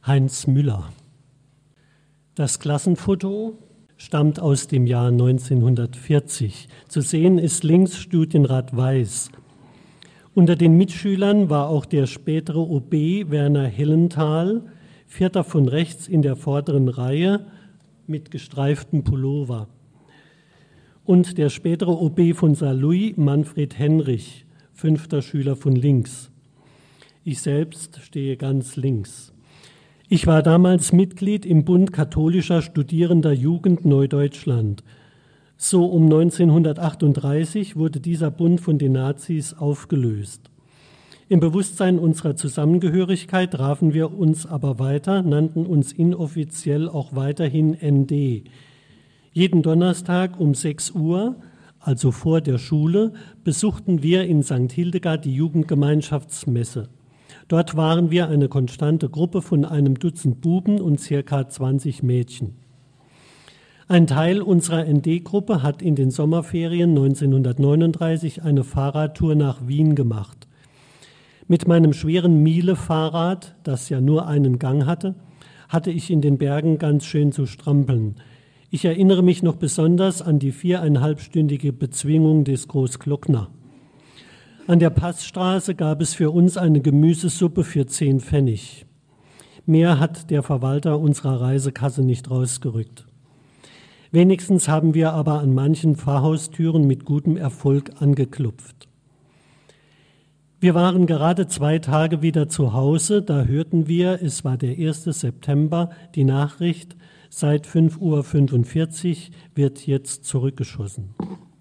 Heinz Müller. Das Klassenfoto stammt aus dem Jahr 1940. Zu sehen ist links Studienrat Weiß. Unter den Mitschülern war auch der spätere OB Werner Hellenthal, Vierter von rechts in der vorderen Reihe mit gestreiftem Pullover. Und der spätere OB von Saarlouis, Manfred Henrich, 5. Schüler von links. Ich selbst stehe ganz links. Ich war damals Mitglied im Bund katholischer Studierender Jugend Neudeutschland. So um 1938 wurde dieser Bund von den Nazis aufgelöst. Im Bewusstsein unserer Zusammengehörigkeit trafen wir uns aber weiter, nannten uns inoffiziell auch weiterhin ND. Jeden Donnerstag um 6 Uhr, also vor der Schule, besuchten wir in St. Hildegard die Jugendgemeinschaftsmesse. Dort waren wir eine konstante Gruppe von einem Dutzend Buben und ca. 20 Mädchen. Ein Teil unserer ND-Gruppe hat in den Sommerferien 1939 eine Fahrradtour nach Wien gemacht. Mit meinem schweren Miele-Fahrrad, das ja nur einen Gang hatte ich in den Bergen ganz schön zu strampeln. Ich erinnere mich noch besonders an die 4,5-stündige Bezwingung des Großglockner. An der Passstraße gab es für uns eine Gemüsesuppe für 10 Pfennig. Mehr hat der Verwalter unserer Reisekasse nicht rausgerückt. Wenigstens haben wir aber an manchen Pfarrhaustüren mit gutem Erfolg angeklopft. Wir waren gerade 2 Tage wieder zu Hause, da hörten wir, es war der 1. September, die Nachricht, seit 5:45 Uhr wird jetzt zurückgeschossen.